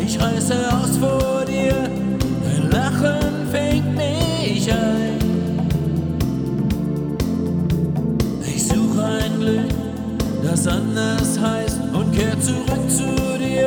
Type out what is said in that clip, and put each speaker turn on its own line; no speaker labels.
Ich reiße aus vor dir, dein Lachen fängt mich ein. Ich suche ein Glück, das anders